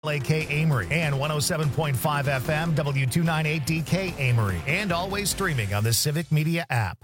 WLAK Amory and 107.5 FM W298DK Amory, and always streaming on the Civic Media app.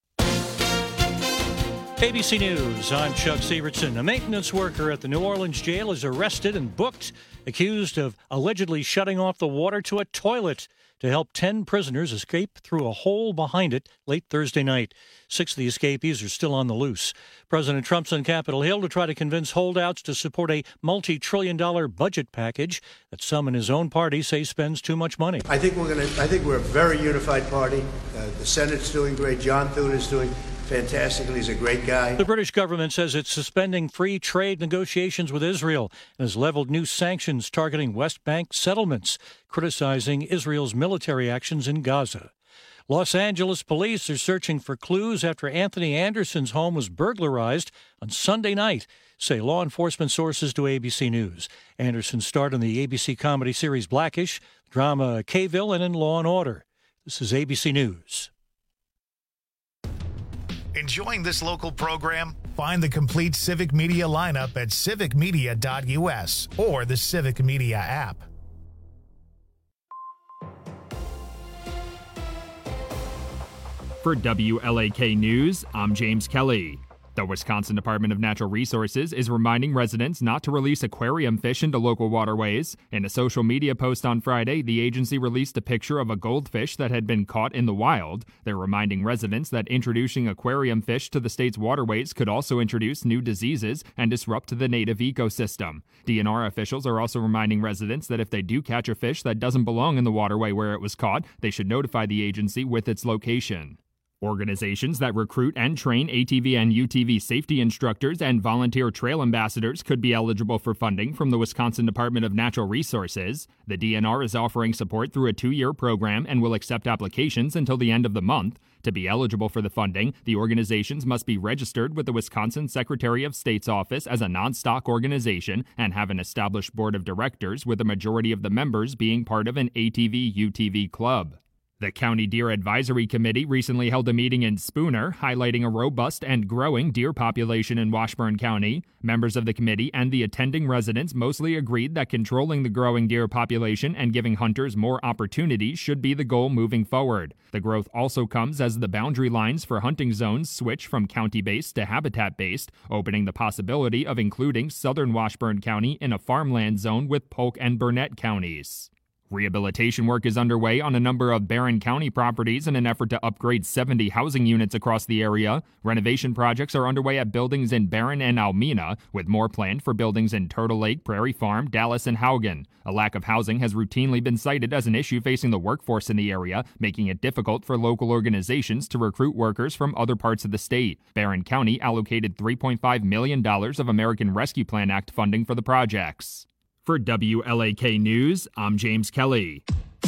ABC News, I'm Chuck Sievertson. A maintenance worker at the New Orleans jail is arrested and booked, accused of allegedly shutting off the water to a toilet to help 10 prisoners escape through a hole behind it late Thursday night. 6 of the escapees are still on the loose. President Trump's on Capitol Hill to try to convince holdouts to support a multi-trillion-dollar budget package that some in his own party say spends too much money. I think we're a very unified party. The Senate's doing great. John Thune is doing fantastically. He's a great guy. The British government says it's suspending free trade negotiations with Israel and has leveled new sanctions targeting West Bank settlements, criticizing Israel's military actions in Gaza. Los Angeles police are searching for clues after Anthony Anderson's home was burglarized on Sunday night, say law enforcement sources to ABC News. Anderson starred in the ABC comedy series Blackish, drama K-ville, and in Law and Order. This is ABC News. Enjoying this local program? Find the complete Civic Media lineup at civicmedia.us or the Civic Media app. For WLAK News, I'm James Kelly. The Wisconsin Department of Natural Resources is reminding residents not to release aquarium fish into local waterways. In a social media post on Friday, the agency released a picture of a goldfish that had been caught in the wild. They're reminding residents that introducing aquarium fish to the state's waterways could also introduce new diseases and disrupt the native ecosystem. DNR officials are also reminding residents that if they do catch a fish that doesn't belong in the waterway where it was caught, they should notify the agency with its location. Organizations that recruit and train ATV and UTV safety instructors and volunteer trail ambassadors could be eligible for funding from the Wisconsin Department of Natural Resources. The DNR is offering support through a 2-year program and will accept applications until the end of the month. To be eligible for the funding, the organizations must be registered with the Wisconsin Secretary of State's office as a non-stock organization and have an established board of directors, with a majority of the members being part of an ATV-UTV club. The County Deer Advisory Committee recently held a meeting in Spooner, highlighting a robust and growing deer population in Washburn County. Members of the committee and the attending residents mostly agreed that controlling the growing deer population and giving hunters more opportunities should be the goal moving forward. The growth also comes as the boundary lines for hunting zones switch from county-based to habitat-based, opening the possibility of including southern Washburn County in a farmland zone with Polk and Burnett counties. Rehabilitation work is underway on a number of Barron County properties in an effort to upgrade 70 housing units across the area. Renovation projects are underway at buildings in Barron and Almena, with more planned for buildings in Turtle Lake, Prairie Farm, Dallas, and Haugen. A lack of housing has routinely been cited as an issue facing the workforce in the area, making it difficult for local organizations to recruit workers from other parts of the state. Barron County allocated $3.5 million of American Rescue Plan Act funding for the projects. For WLAK News, I'm James Kelly.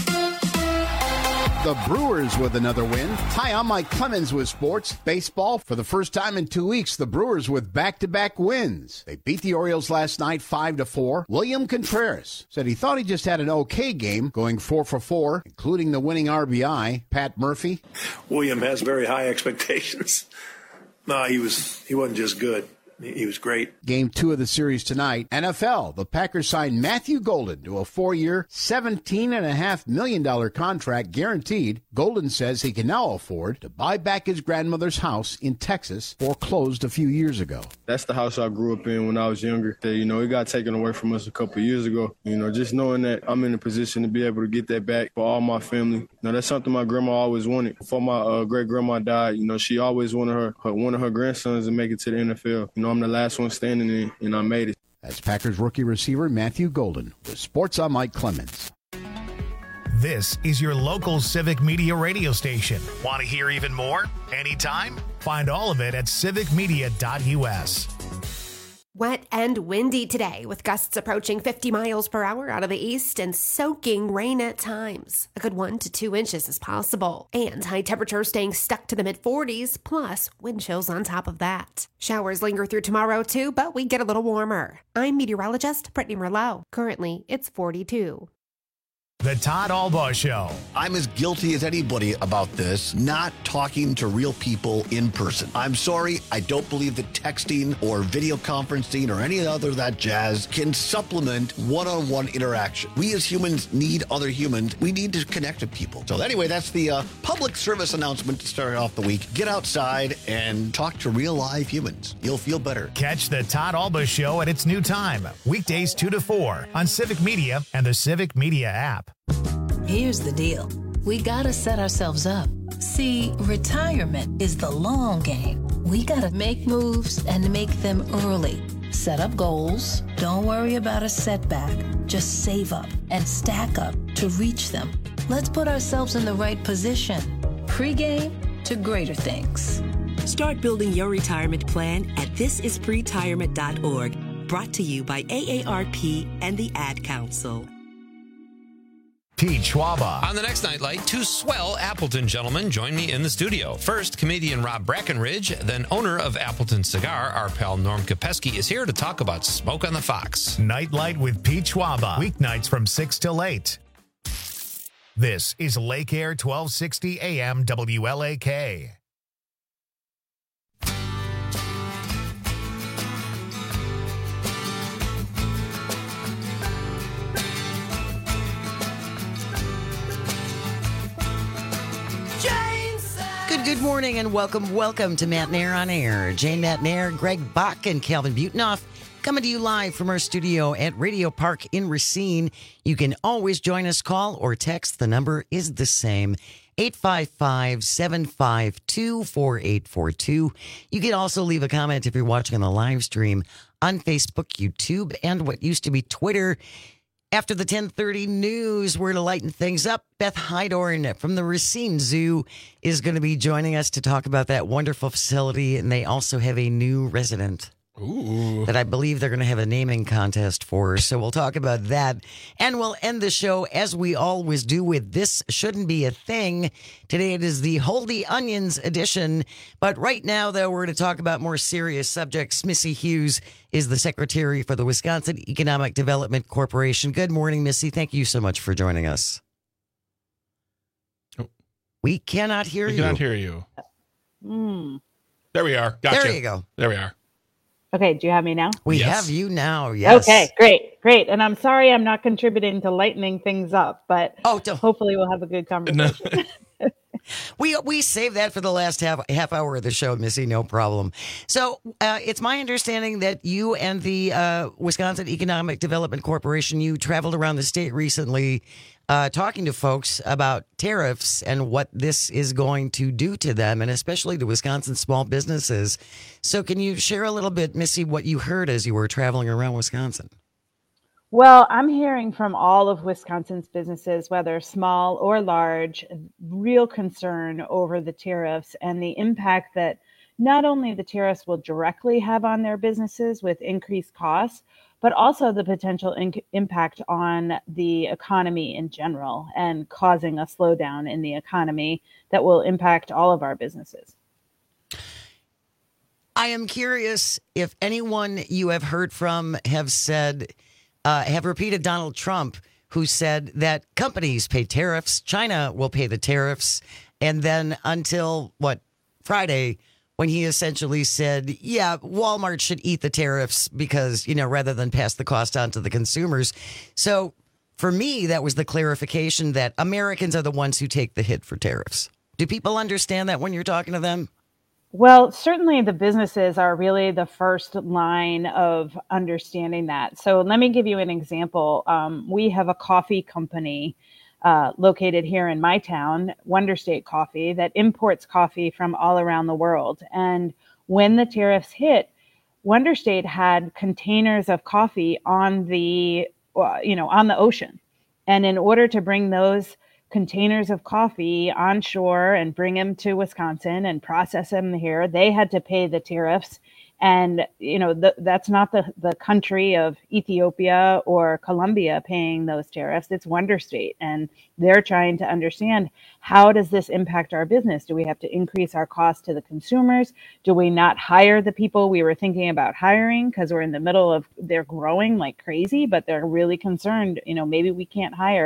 The Brewers with another win. Hi, I'm Mike Clemens with sports. Baseball, for the first time in 2 weeks, the Brewers with back-to-back wins. They beat the Orioles last night 5-4. William Contreras said he thought he just had an okay game, going 4 for 4, including the winning RBI. Pat Murphy. William has very high expectations. No, he wasn't just good. He was great. Game 2 of the series tonight. NFL, the Packers signed Matthew Golden to a 4-year, $17.5 million contract guaranteed. Golden says he can now afford to buy back his grandmother's house in Texas, foreclosed a few years ago. That's the house I grew up in when I was younger. It got taken away from us a couple of years ago. Just knowing that I'm in a position to be able to get that back for all my family. That's something my grandma always wanted. Before my great-grandma died, she always wanted one of her grandsons to make it to the NFL. I'm the last one standing in, and I made it. That's Packers rookie receiver Matthew Golden. With sports, I'm Mike Clemens. This is your local Civic Media radio station. Want to hear even more? Anytime? Find all of it at civicmedia.us. Wet and windy today, with gusts approaching 50 miles per hour out of the east and soaking rain at times. A good 1 to 2 inches is possible. And high temperatures staying stuck to the mid-40s, plus wind chills on top of that. Showers linger through tomorrow too, but we get a little warmer. I'm meteorologist Brittany Merlot. Currently, it's 42. The Todd Albaugh Show. I'm as guilty as anybody about this, not talking to real people in person. I'm sorry, I don't believe that texting or video conferencing or any other of that jazz can supplement one-on-one interaction. We as humans need other humans. We need to connect with people. So anyway, that's the public service announcement to start off the week. Get outside and talk to real live humans. You'll feel better. Catch the Todd Albaugh Show at its new time, weekdays 2 to 4 on Civic Media and the Civic Media app. Here's the deal. We gotta set ourselves up. See, retirement is the long game. We gotta make moves and make them early. Set up goals. Don't worry about a setback. Just save up and stack up to reach them. Let's put ourselves in the right position. Pre-game to greater things. Start building your retirement plan at thisispretirement.org. Brought to you by AARP and the Ad Council. Pete Schwaba. On the next Nightlight, two swell Appleton gentlemen join me in the studio. First, comedian Rob Brackenridge, then owner of Appleton Cigar, our pal Norm Kopesky, is here to talk about Smoke on the Fox. Nightlight with Pete Schwaba. Weeknights from 6 till 8. This is Lake Air 1260 AM WLAK. Good morning and welcome to Matt Nair on Air. Jane Matt Nair, Greg Bach, and Calvin Butenoff coming to you live from our studio at Radio Park in Racine. You can always join us, call or text. The number is the same, 855-752-4842. You can also leave a comment if you're watching on the live stream on Facebook, YouTube, and what used to be Twitter. After the 10:30 news, we're to lighten things up. Beth Hydorn from the Racine Zoo is going to be joining us to talk about that wonderful facility, and they also have a new resident. Ooh. That I believe they're going to have a naming contest for. So we'll talk about that. And we'll end the show, as we always do, with This Shouldn't Be a Thing. Today it is the Hold the Onions edition. But right now, though, we're going to talk about more serious subjects. Missy Hughes is the secretary for the Wisconsin Economic Development Corporation. Good morning, Missy. Thank you so much for joining us. Oh. We cannot hear you. We cannot hear you. There we are. Gotcha. There you go. There we are. Okay, do you have me now? We have you now, yes. Okay, great. And I'm sorry I'm not contributing to lightening things up, but hopefully we'll have a good conversation. We save that for the last half hour of the show, Missy, no problem. So it's my understanding that you and the Wisconsin Economic Development Corporation, you traveled around the state recently talking to folks about tariffs and what this is going to do to them, and especially to Wisconsin small businesses. So can you share a little bit, Missy, what you heard as you were traveling around Wisconsin? Well, I'm hearing from all of Wisconsin's businesses, whether small or large, real concern over the tariffs and the impact that not only the tariffs will directly have on their businesses with increased costs, but also the potential impact on the economy in general and causing a slowdown in the economy that will impact all of our businesses. I am curious if anyone you have heard from have repeated Donald Trump, who said that companies pay tariffs, China will pay the tariffs, and then until, Friday, when he essentially said, yeah, Walmart should eat the tariffs because, rather than pass the cost on to the consumers. So for me, that was the clarification that Americans are the ones who take the hit for tariffs. Do people understand that when you're talking to them? Well, certainly the businesses are really the first line of understanding that. So let me give you an example. We have a coffee company located here in my town, Wonder State Coffee, that imports coffee from all around the world. And when the tariffs hit, Wonder State had containers of coffee on the ocean. And in order to bring those containers of coffee onshore and bring them to Wisconsin and process them here, they had to pay the tariffs. And, that's not the country of Ethiopia or Colombia paying those tariffs. It's Wonder State. And they're trying to understand, how does this impact our business? Do we have to increase our cost to the consumers? Do we not hire the people we were thinking about hiring because we're in the middle of, they're growing like crazy, but they're really concerned, maybe we can't hire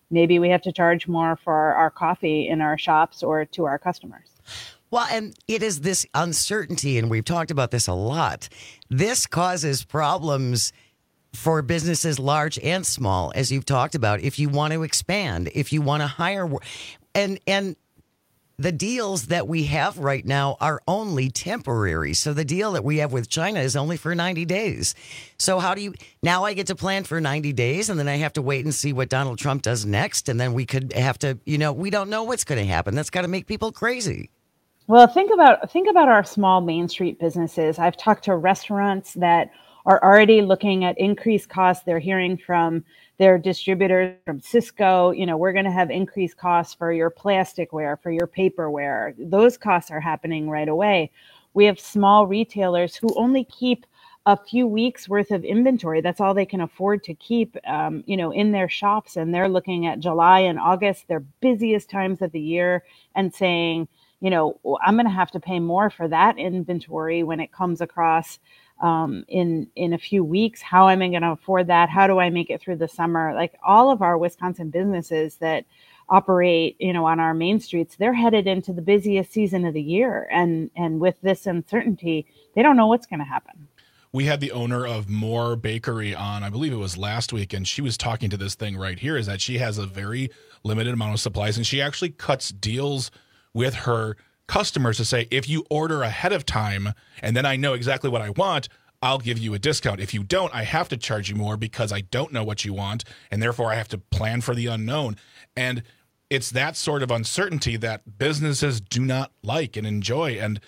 maybe we have to charge more for our coffee in our shops or to our customers. Well, and it is this uncertainty, and we've talked about this a lot. This causes problems for businesses large and small, as you've talked about, if you want to expand, if you want to hire. And the deals that we have right now are only temporary. So the deal that we have with China is only for 90 days. So now I get to plan for 90 days, and then I have to wait and see what Donald Trump does next. And then we could have to, we don't know what's going to happen. That's got to make people crazy. Well, think about our small Main Street businesses. I've talked to restaurants that are already looking at increased costs. They're hearing from their distributors, from Cisco, we're going to have increased costs for your plasticware, for your paperware. Those costs are happening right away. We have small retailers who only keep a few weeks worth of inventory. That's all they can afford to keep, in their shops. And they're looking at July and August, their busiest times of the year, and saying, I'm going to have to pay more for that inventory when it comes across in a few weeks. How am I going to afford that? How do I make it through the summer? Like all of our Wisconsin businesses that operate, on our main streets, they're headed into the busiest season of the year. And with this uncertainty, they don't know what's going to happen. We had the owner of Moore Bakery on, I believe it was last week, and she was talking to this thing right here, is that she has a very limited amount of supplies, and she actually cuts deals with her customers to say, if you order ahead of time and then I know exactly what I want, I'll give you a discount. If you don't, I have to charge you more because I don't know what you want, and therefore I have to plan for the unknown. And it's that sort of uncertainty that businesses do not like and enjoy. And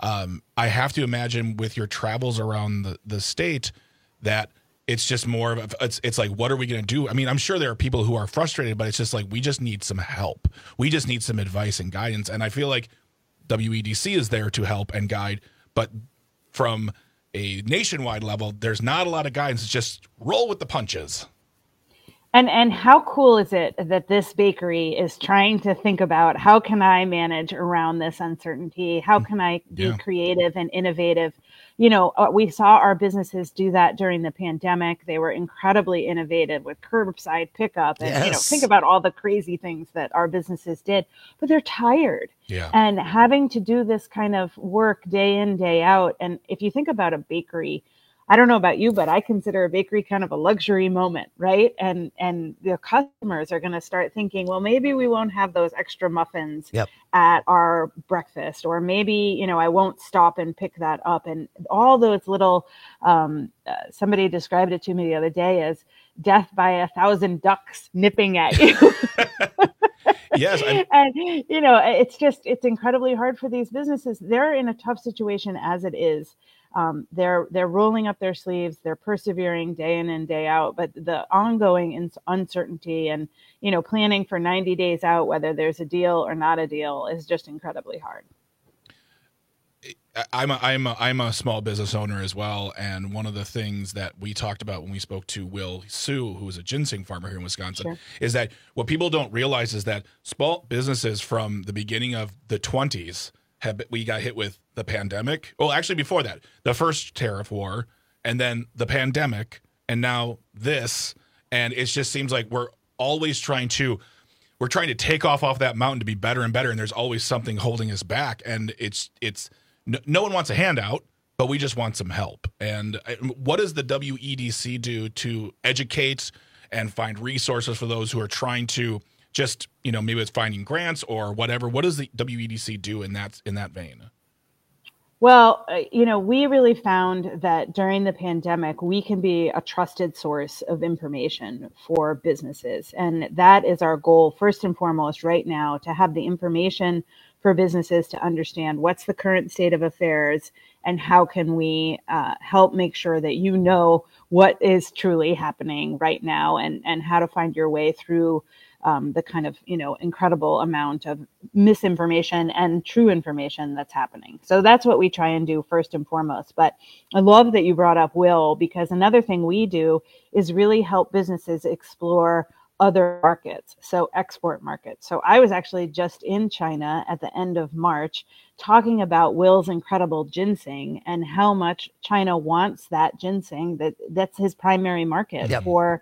I have to imagine with your travels around the state that it's just more of it's like, what are we going to do? I mean, I'm sure there are people who are frustrated, but it's just like, we just need some help. We just need some advice and guidance. And I feel like WEDC is there to help and guide, but from a nationwide level, there's not a lot of guidance. It's just roll with the punches. And how cool is it that this bakery is trying to think about, how can I manage around this uncertainty? How can I be creative and innovative? We saw our businesses do that during the pandemic. They were incredibly innovative with curbside pickup and, think about all the crazy things that our businesses did, but they're tired. Yeah. And having to do this kind of work day in, day out. And if you think about a bakery, I don't know about you, but I consider a bakery kind of a luxury moment, right? And the customers are going to start thinking, well, maybe we won't have those extra muffins at our breakfast, or maybe, I won't stop and pick that up. And all those little, somebody described it to me the other day as death by 1,000 ducks nipping at you. Yes. And, it's incredibly hard for these businesses. They're in a tough situation as it is. They're rolling up their sleeves, they're persevering day in and day out, but the ongoing uncertainty and, planning for 90 days out, whether there's a deal or not a deal, is just incredibly hard. I'm a small business owner as well, and one of the things that we talked about when we spoke to Will Sue, who is a ginseng farmer here in Wisconsin, is that what people don't realize is that small businesses from the beginning of the 20s we got hit with the pandemic. Well, actually before that, the first tariff war, and then the pandemic, and now this. And it just seems like we're always trying to take off that mountain to be better and better. And there's always something holding us back. And it's no one wants a handout, but we just want some help. And what does the WEDC do to educate and find resources for those who are trying to just, maybe it's finding grants or whatever? What does the WEDC do in that vein? Well, we really found that during the pandemic, we can be a trusted source of information for businesses. And that is our goal, first and foremost, right now, to have the information for businesses to understand what's the current state of affairs and how can we help make sure that what is truly happening right now and how to find your way through the kind of, incredible amount of misinformation and true information that's happening. So that's what we try and do first and foremost. But I love that you brought up Will, because another thing we do is really help businesses explore other markets, so export markets. So I was actually just in China at the end of March talking about Will's incredible ginseng and how much China wants that ginseng. That's his primary market for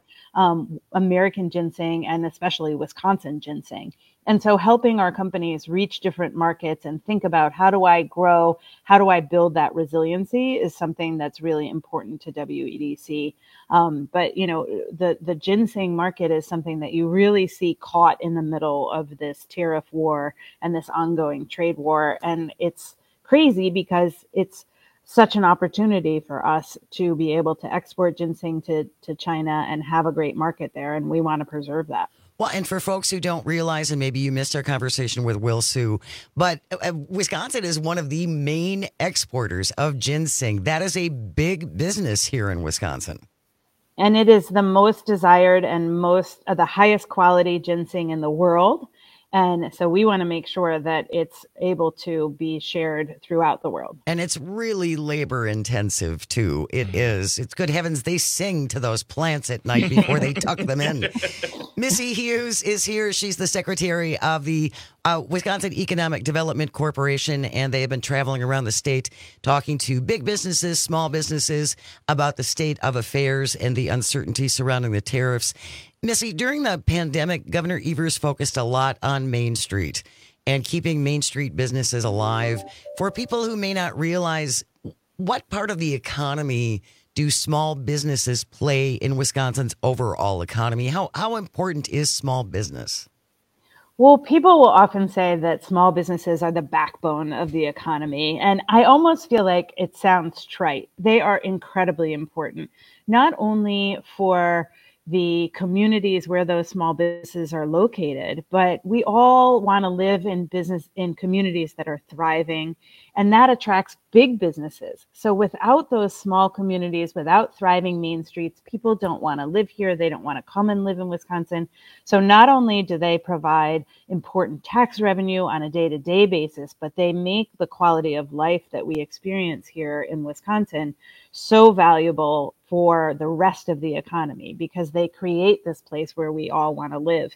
American ginseng and especially Wisconsin ginseng. And so helping our companies reach different markets and think about how do I grow, how do I build that resiliency is something that's really important to WEDC. But, you know, the ginseng market is something that you really see caught in the middle of this tariff war and this ongoing trade war. And it's crazy because it's such an opportunity for us to be able to export ginseng to China and have a great market there. And we want to preserve that. Well, and for folks who don't realize, and maybe you missed our conversation with Will Su, but Wisconsin is one of the main exporters of ginseng. That is a big business here in Wisconsin. And it is the most desired and the highest quality ginseng in the world. And so we want to make sure that it's able to be shared throughout the world. And it's really labor intensive, too. It is. It's good heavens they sing to those plants at night before they tuck them in. Missy Hughes is here. She's the secretary of the Wisconsin Economic Development Corporation, and they have been traveling around the state talking to big businesses, small businesses about the state of affairs and the uncertainty surrounding the tariffs. Missy, during the pandemic, Governor Evers focused a lot on Main Street and keeping Main Street businesses alive. For people who may not realize, what part of the economy do small businesses play in Wisconsin's overall economy? How important is small business? Well, people will often say that small businesses are the backbone of the economy. And I almost feel like it sounds trite. They are incredibly important, not only for the communities where those small businesses are located, but we all want to live in communities that are thriving, and that attracts big businesses. So without those small communities, without thriving main streets, people don't want to live here. They don't want to come and live in Wisconsin. So not only do they provide important tax revenue on a day-to-day basis, but they make the quality of life that we experience here in Wisconsin so valuable for the rest of the economy because they create this place where we all want to live.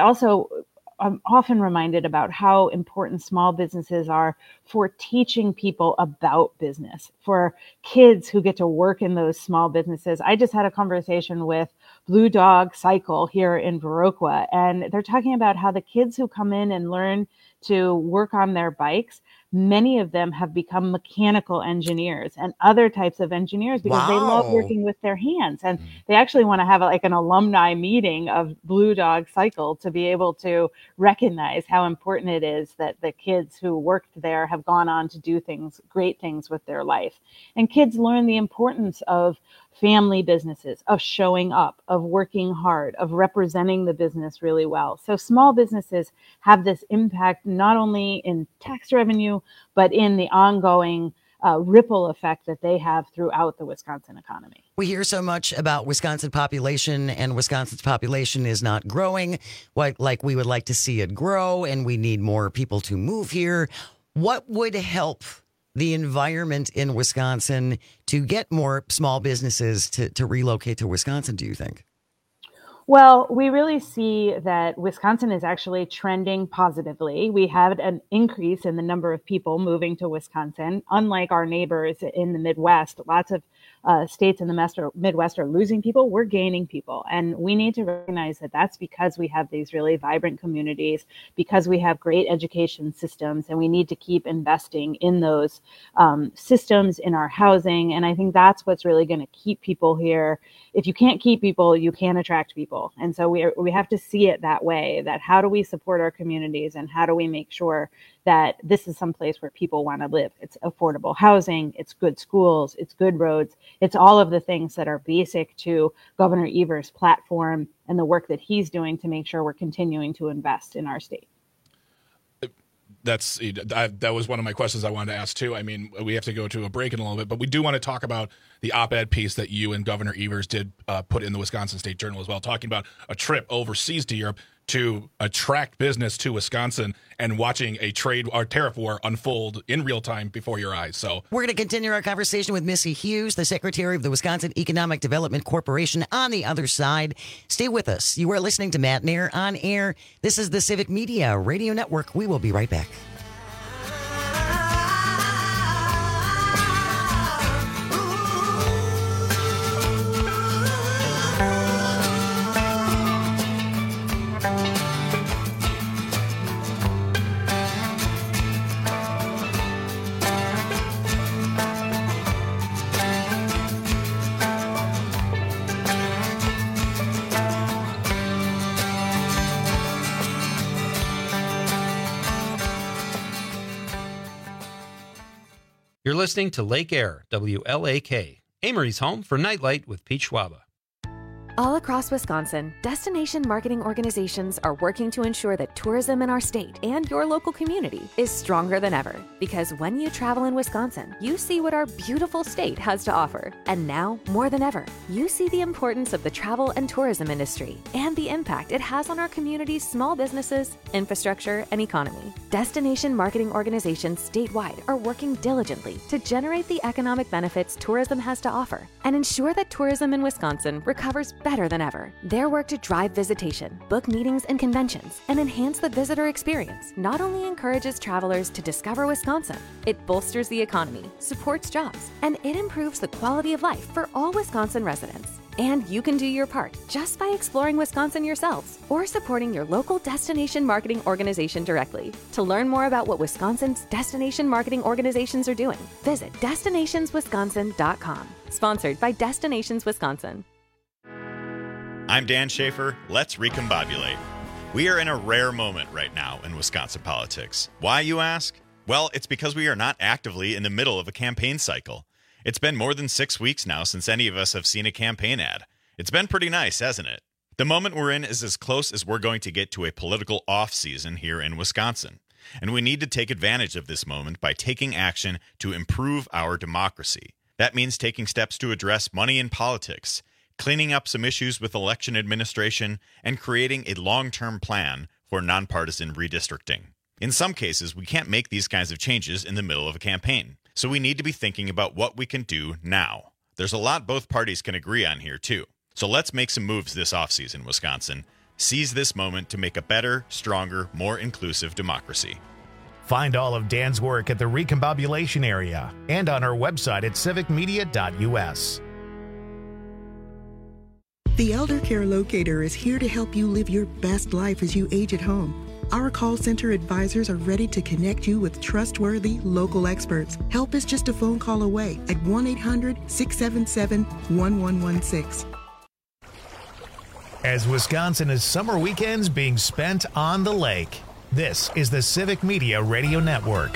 I'm often reminded about how important small businesses are for teaching people about business, for kids who get to work in those small businesses. I just had a conversation with Blue Dog Cycle here in Viroqua, and they're talking about how the kids who come in and learn to work on their bikes, many of them have become mechanical engineers and other types of engineers because they love working with their hands. And they actually want to have an alumni meeting of Blue Dog Cycle to be able to recognize how important it is that the kids who worked there have gone on to do great things with their life. And kids learn the importance of family businesses, of showing up, of working hard, of representing the business really well. So small businesses have this impact not only in tax revenue, but in the ongoing ripple effect that they have throughout the Wisconsin economy. We hear so much about Wisconsin population, and Wisconsin's population is not growing like we would like to see it grow, and we need more people to move here. What would help the environment in Wisconsin to get more small businesses to relocate to Wisconsin, do you think? Well, we really see that Wisconsin is actually trending positively. We had an increase in the number of people moving to Wisconsin. Unlike our neighbors in the Midwest, lots of states in the Midwest are losing people. We're gaining people. And we need to recognize that that's because we have these really vibrant communities, because we have great education systems, and we need to keep investing in those systems, in our housing. And I think that's what's really going to keep people here. If you can't keep people, you can't attract people. And so we have to see it that way, that how do we support our communities and how do we make sure that this is some place where people want to live? It's affordable housing, it's good schools, it's good roads, it's all of the things that are basic to Governor Evers' platform and the work that he's doing to make sure we're continuing to invest in our state. That was one of my questions I wanted to ask too. I mean, we have to go to a break in a little bit, but we do want to talk about the op-ed piece that you and Governor Evers did put in the Wisconsin State Journal as well, talking about a trip overseas to Europe to attract business to Wisconsin and watching a trade or tariff war unfold in real time before your eyes. So we're going to continue our conversation with Missy Hughes, the Secretary of the Wisconsin Economic Development Corporation, on the other side. Stay with us. You are listening to Matt Nair on Air. This is the Civic Media Radio Network. We will be right back. You're listening to Lake Air, WLAK, Amory's home for Nightlight with Pete Schwaba. All across Wisconsin, destination marketing organizations are working to ensure that tourism in our state and your local community is stronger than ever. Because when you travel in Wisconsin, you see what our beautiful state has to offer. And now, more than ever, you see the importance of the travel and tourism industry and the impact it has on our community's small businesses, infrastructure, and economy. Destination marketing organizations statewide are working diligently to generate the economic benefits tourism has to offer and ensure that tourism in Wisconsin recovers better than ever. Their work to drive visitation, book meetings and conventions, and enhance the visitor experience not only encourages travelers to discover Wisconsin, it bolsters the economy, supports jobs, and it improves the quality of life for all Wisconsin residents. And you can do your part just by exploring Wisconsin yourselves or supporting your local destination marketing organization directly. To learn more about what Wisconsin's destination marketing organizations are doing, visit destinationswisconsin.com. Sponsored by Destinations Wisconsin. I'm Dan Schaefer. Let's recombobulate. We are in a rare moment right now in Wisconsin politics. Why, you ask? Well, it's because we are not actively in the middle of a campaign cycle. It's been more than 6 weeks now since any of us have seen a campaign ad. It's been pretty nice, hasn't it? The moment we're in is as close as we're going to get to a political off-season here in Wisconsin. And we need to take advantage of this moment by taking action to improve our democracy. That means taking steps to address money in politics, cleaning up some issues with election administration, and creating a long-term plan for nonpartisan redistricting. In some cases, we can't make these kinds of changes in the middle of a campaign, so we need to be thinking about what we can do now. There's a lot both parties can agree on here, too. So let's make some moves this offseason, Wisconsin. Seize this moment to make a better, stronger, more inclusive democracy. Find all of Dan's work at the Recombobulation area and on our website at civicmedia.us. The Elder Care Locator is here to help you live your best life as you age at home. Our call center advisors are ready to connect you with trustworthy local experts. Help is just a phone call away at 1-800-677-1116. As Wisconsin is summer weekends being spent on the lake, this is the Civic Media Radio Network.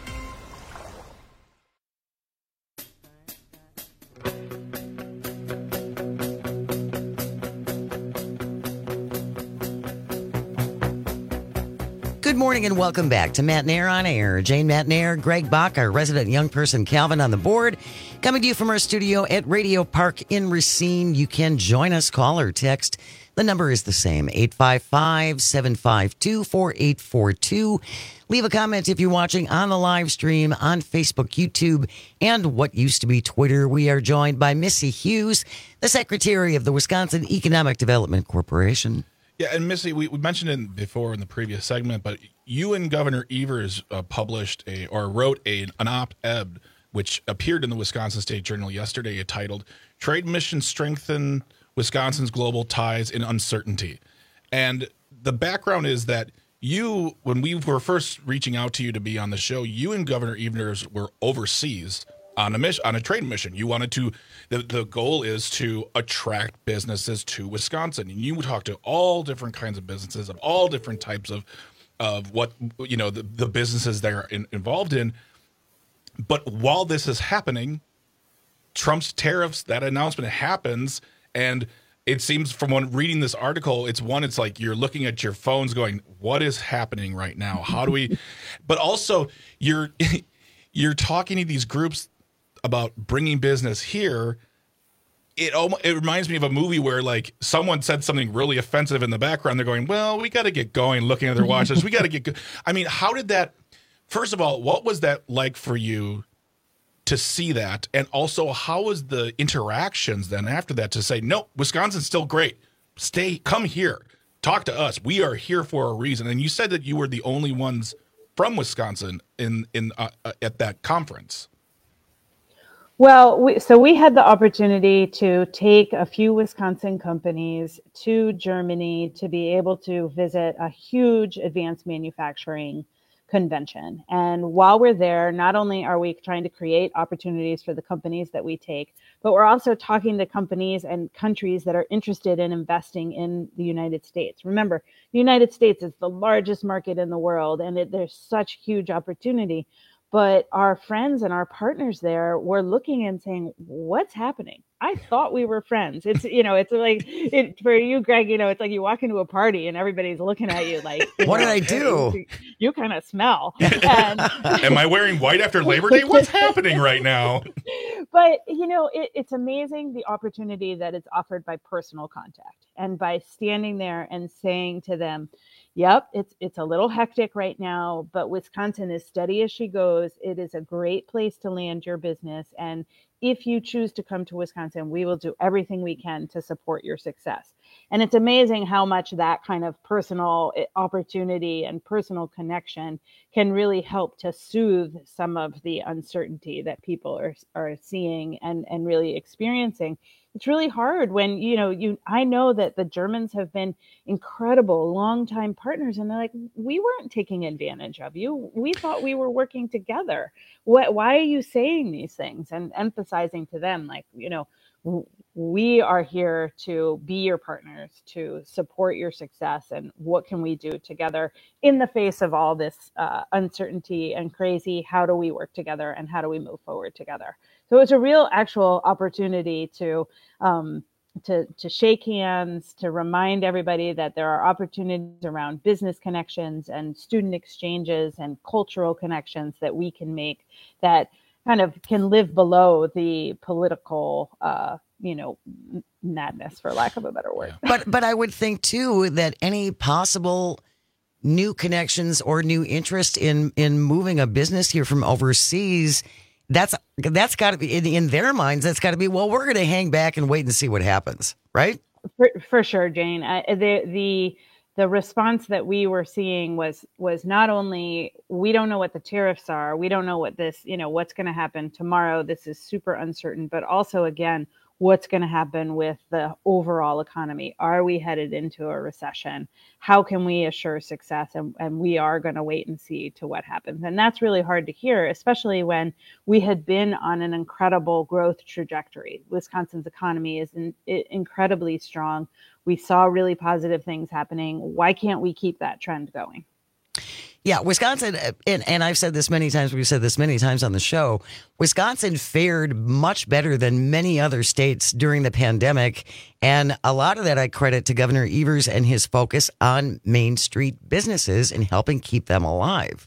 Good morning and welcome back to Matt Nair on Air. Jane Matt Nair, Greg Bach, our resident young person Calvin on the board. Coming to you from our studio at Radio Park in Racine. You can join us, call or text. The number is the same, 855-752-4842. Leave a comment if you're watching on the live stream on Facebook, YouTube, and what used to be Twitter. We are joined by Missy Hughes, the Secretary of the Wisconsin Economic Development Corporation. Yeah, and Missy, we mentioned it before in the previous segment, but you and Governor Evers wrote an op-ed which appeared in the Wisconsin State Journal yesterday, titled "Trade Mission Strengthen Wisconsin's Global Ties in Uncertainty." And the background is that you, when we were first reaching out to you to be on the show, you and Governor Evers were overseas on a trade mission. You wanted to, the goal is to attract businesses to Wisconsin. And you talk to all different kinds of businesses of all different types of what, you know, the businesses they're involved in. But while this is happening, Trump's tariffs, that announcement happens, and it seems from reading this article, it's like you're looking at your phones going, what is happening right now? How do we, but also you're talking to these groups about bringing business here, it reminds me of a movie where like someone said something really offensive in the background. They're going, well, we got to get going, looking at their watches. We got to get good. I mean, how did that, first of all, what was that like for you to see that? And also, how was the interactions then after that to say, no, Wisconsin's still great. Come here, talk to us. We are here for a reason. And you said that you were the only ones from Wisconsin at that conference. Well, we had the opportunity to take a few Wisconsin companies to Germany to be able to visit a huge advanced manufacturing convention. And while we're there, not only are we trying to create opportunities for the companies that we take, but we're also talking to companies and countries that are interested in investing in the United States. Remember, the United States is the largest market in the world, and there's such huge opportunity. But our friends and our partners there were looking and saying, what's happening? I thought we were friends. It's, it's like for you, Greg, it's like you walk into a party and everybody's looking at you like, what did I do? You kind of smell. And, am I wearing white after Labor Day? What's happening right now? But, it's amazing the opportunity that is offered by personal contact and by standing there and saying to them, yep, it's a little hectic right now, but Wisconsin is steady as she goes. It is a great place to land your business. And if you choose to come to Wisconsin, we will do everything we can to support your success. And it's amazing how much that kind of personal opportunity and personal connection can really help to soothe some of the uncertainty that people are seeing and really experiencing. It's really hard when, I know that the Germans have been incredible longtime partners, and they're like, we weren't taking advantage of you. We thought we were working together. Why are you saying these things? And emphasizing to them, like, we are here to be your partners, to support your success, and what can we do together in the face of all this uncertainty and crazy? How do we work together, and how do we move forward together? So it's a real actual opportunity to shake hands, to remind everybody that there are opportunities around business connections and student exchanges and cultural connections that we can make that kind of can live below the political, madness, for lack of a better word. But I would think too that any possible new connections or new interest in moving a business here from overseas, that's got to be in their minds. That's got to be, well, we're going to hang back and wait and see what happens, right? For sure, Jane. The response that we were seeing was not only, we don't know what the tariffs are, we don't know what this, what's going to happen tomorrow. This is super uncertain, but also, again, what's going to happen with the overall economy? Are we headed into a recession? How can we assure success? And we are going to wait and see to what happens. And that's really hard to hear, especially when we had been on an incredible growth trajectory. Wisconsin's economy is incredibly strong. We saw really positive things happening. Why can't we keep that trend going? Yeah, Wisconsin, and I've said this many times, we've said this many times on the show, Wisconsin fared much better than many other states during the pandemic. And a lot of that I credit to Governor Evers and his focus on Main Street businesses and helping keep them alive.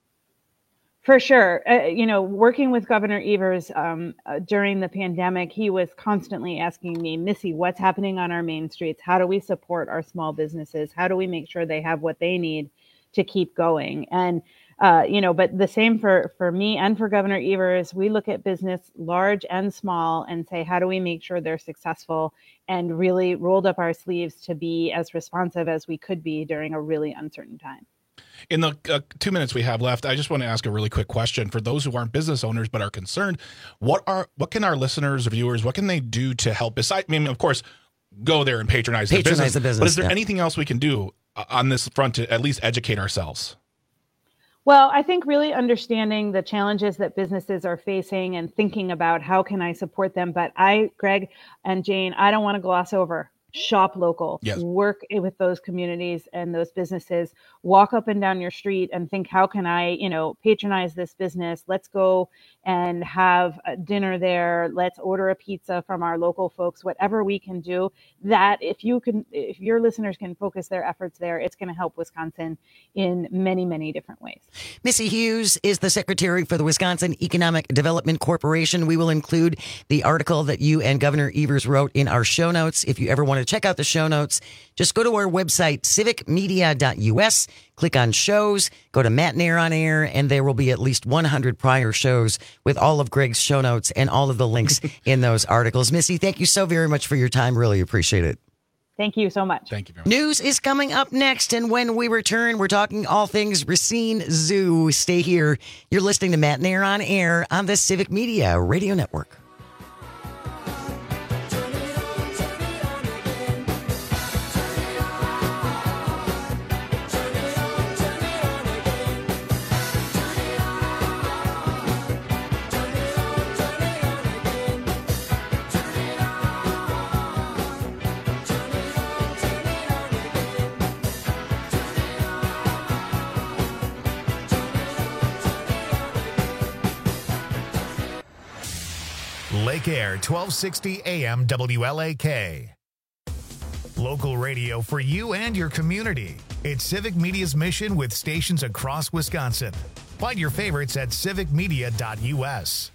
For sure. Working with Governor Evers during the pandemic, he was constantly asking me, Missy, what's happening on our main streets? How do we support our small businesses? How do we make sure they have what they need to keep going? And, but the same for me and for Governor Evers, we look at business large and small and say, how do we make sure they're successful, and really rolled up our sleeves to be as responsive as we could be during a really uncertain time. In the 2 minutes we have left, I just want to ask a really quick question for those who aren't business owners but are concerned. What can our listeners or viewers, what can they do to help? Of course, go there and patronize the business. But is there anything else we can do on this front to at least educate ourselves? Well, I think really understanding the challenges that businesses are facing and thinking about how can I support them. But Greg and Jane, I don't want to gloss over shop local, Yes. work with those communities and those businesses, walk up and down your street and think, how can I, patronize this business? Let's go and have a dinner there. Let's order a pizza from our local folks, whatever we can do. That if your listeners can focus their efforts there, it's going to help Wisconsin in many, many different ways. Missy Hughes is the secretary for the Wisconsin Economic Development Corporation. We will include the article that you and Governor Evers wrote in our show notes. If you ever want to check out the show notes, just go to our website, civicmedia.us, click on shows, go to Matt Nair on Air, and there will be at least 100 prior shows with all of Greg's show notes and all of the links in those articles. Missy, thank you so very much for your time. Really appreciate it. Thank you so much. Thank you very much. News is coming up next, and when we return, we're talking all things Racine Zoo. Stay here. You're listening to Matt Nair on Air on the Civic Media Radio Network. Lake Air, 1260 AM WLAK. Local radio for you and your community. It's Civic Media's mission with stations across Wisconsin. Find your favorites at civicmedia.us.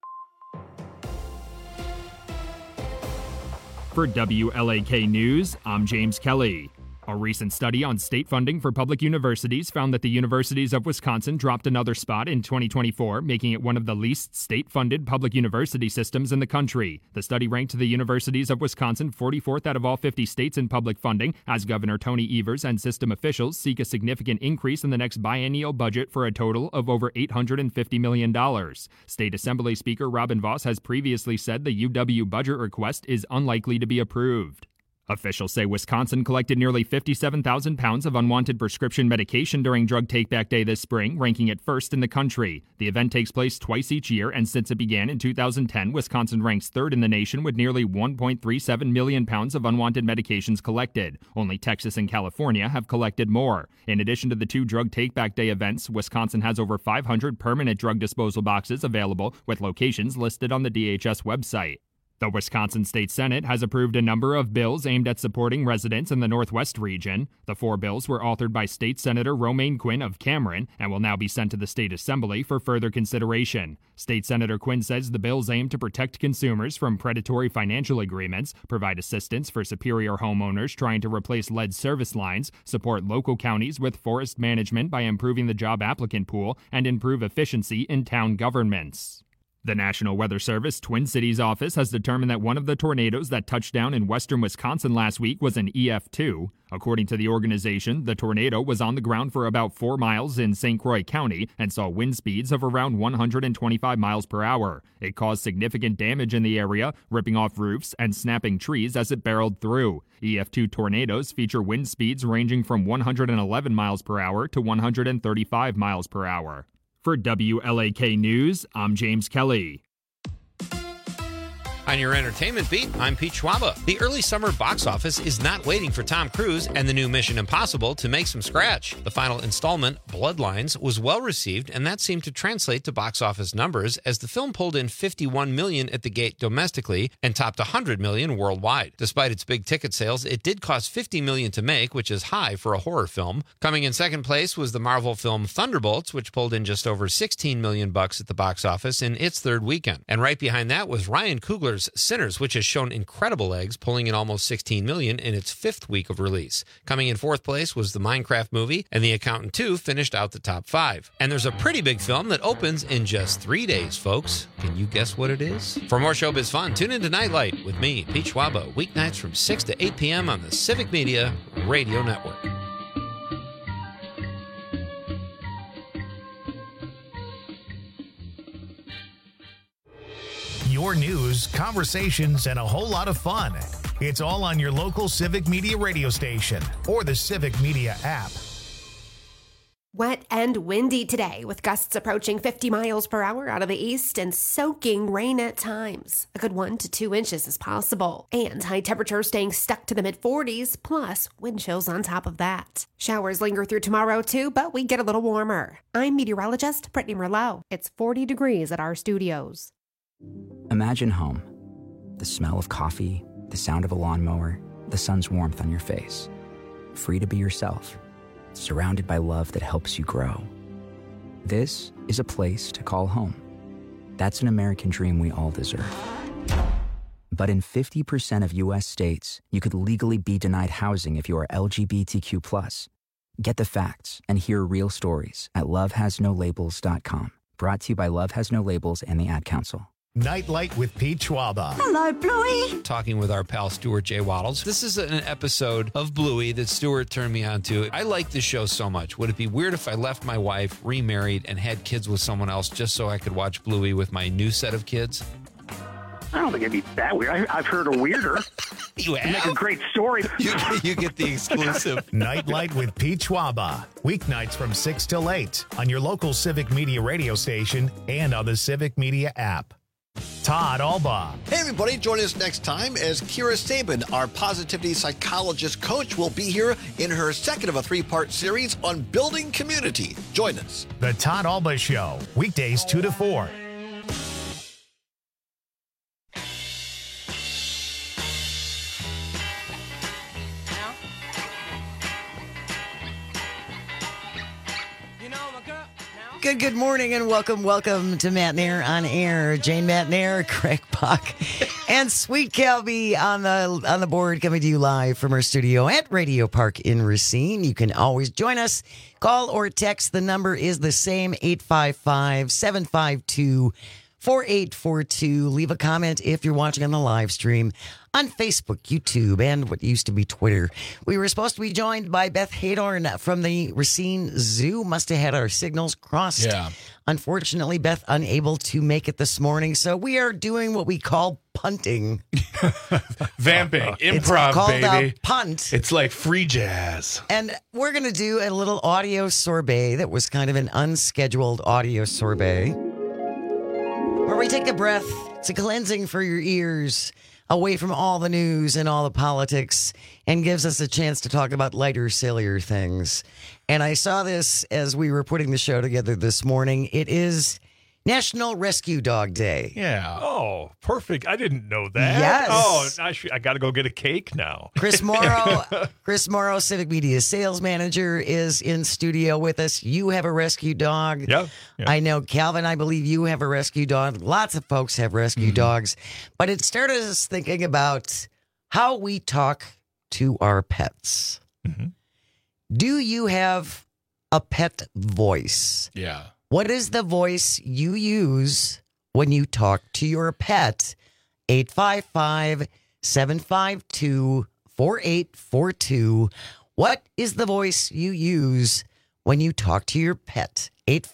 For WLAK News, I'm James Kelly. A recent study on state funding for public universities found that the universities of Wisconsin dropped another spot in 2024, making it one of the least state-funded public university systems in the country. The study ranked the universities of Wisconsin 44th out of all 50 states in public funding, as Governor Tony Evers and system officials seek a significant increase in the next biennial budget for a total of over $850 million. State Assembly Speaker Robin Vos has previously said the UW budget request is unlikely to be approved. Officials say Wisconsin collected nearly 57,000 pounds of unwanted prescription medication during Drug Take-Back Day this spring, ranking it first in the country. The event takes place twice each year, and since it began in 2010, Wisconsin ranks third in the nation with nearly 1.37 million pounds of unwanted medications collected. Only Texas and California have collected more. In addition to the two Drug Take-Back Day events, Wisconsin has over 500 permanent drug disposal boxes available, with locations listed on the DHS website. The Wisconsin State Senate has approved a number of bills aimed at supporting residents in the Northwest region. The 4 bills were authored by State Senator Romaine Quinn of Cameron and will now be sent to the State Assembly for further consideration. State Senator Quinn says the bills aim to protect consumers from predatory financial agreements, provide assistance for Superior homeowners trying to replace lead service lines, support local counties with forest management by improving the job applicant pool, and improve efficiency in town governments. The National Weather Service Twin Cities office has determined that one of the tornadoes that touched down in western Wisconsin last week was an EF2. According to the organization, the tornado was on the ground for about 4 miles in St. Croix County and saw wind speeds of around 125 miles per hour. It caused significant damage in the area, ripping off roofs and snapping trees as it barreled through. EF2 tornadoes feature wind speeds ranging from 111 miles per hour to 135 miles per hour. For WLAK News, I'm James Kelly. On your entertainment beat, I'm Pete Schwaba. The early summer box office is not waiting for Tom Cruise and the new Mission Impossible to make some scratch. The final installment, Bloodlines, was well received, and that seemed to translate to box office numbers as the film pulled in $51 million at the gate domestically and topped $100 million worldwide. Despite its big ticket sales, it did cost $50 million to make, which is high for a horror film. Coming in second place was the Marvel film Thunderbolts, which pulled in just over $16 million at the box office in its third weekend. And right behind that was Ryan Coogler's Sinners, which has shown incredible legs, pulling in almost $16 million in its fifth week of release. Coming in fourth place was the Minecraft movie, and The Accountant 2 finished out the top 5. And there's a pretty big film that opens in just 3 days, folks. Can you guess what it is? For more showbiz fun, tune into Nightlight with me, Pete Schwaba, weeknights from 6 to 8 p.m. on the Civic Media Radio Network. Your news, conversations, and a whole lot of fun. It's all on your local Civic Media radio station or the Civic Media app. Wet and windy today, with gusts approaching 50 miles per hour out of the east and soaking rain at times. A good 1 to 2 inches is possible. And high temperatures staying stuck to the mid-40s, plus wind chills on top of that. Showers linger through tomorrow too, but we get a little warmer. I'm meteorologist Brittany Merlot. It's 40 degrees at our studios. Imagine home. The smell of coffee, the sound of a lawnmower, the sun's warmth on your face. Free to be yourself. Surrounded by love that helps you grow. This is a place to call home. That's an American dream we all deserve. But in 50% of U.S. states, you could legally be denied housing if you are LGBTQ+. Get the facts and hear real stories at lovehasnolabels.com. Brought to you by Love Has No Labels and the Ad Council. Nightlight with Pete Schwaba. Hello, Bluey. Talking with our pal Stuart J. Waddles. This is an episode of Bluey that Stuart turned me on to. I like this show so much. Would it be weird if I left my wife, remarried, and had kids with someone else just so I could watch Bluey with my new set of kids? I don't think it'd be that weird. I've heard a weirder. You have? Make a great story. You get the exclusive. Nightlight with Pete Schwaba. Weeknights from 6 till 8 on your local Civic Media radio station and on the Civic Media app. Todd Albaugh. Hey, everybody. Join us next time as Kira Sabin, our positivity psychologist coach, will be here in her second of a 3-part series on building community. Join us. The Todd Albaugh Show. Weekdays 2 to 4. Good morning and welcome to Matt Nair on Air. Jane Matt Nair, Craig Buck, and Sweet Calby on the board, coming to you live from our studio at Radio Park in Racine. You can always join us. Call or text. The number is the same, 855-752-4842. Leave a comment if you're watching on the live stream on Facebook, YouTube, and what used to be Twitter. We were supposed to be joined by Beth Hadorn from the Racine Zoo. Must have had our signals crossed. Yeah. Unfortunately, Beth unable to make it this morning, so we are doing what we call punting. Vamping, It's improv, called baby. Punt. It's like free jazz. And we're going to do a little audio sorbet that was kind of an unscheduled audio sorbet, where we take a breath. It's a cleansing for your ears, away from all the news and all the politics, and gives us a chance to talk about lighter, sillier things. And I saw this as we were putting the show together this morning. It is National Rescue Dog Day. Yeah. Oh, perfect. I didn't know that. Yes. Oh, I got to go get a cake now. Chris Morrow, Civic Media sales manager, is in studio with us. You have a rescue dog. Yeah. I know, Calvin, I believe you have a rescue dog. Lots of folks have rescue dogs. But it started us thinking about how we talk to our pets. Mm-hmm. Do you have a pet voice? Yeah. What is the voice you use when you talk to your pet? 855-752-4842. What is the voice you use when you talk to your pet?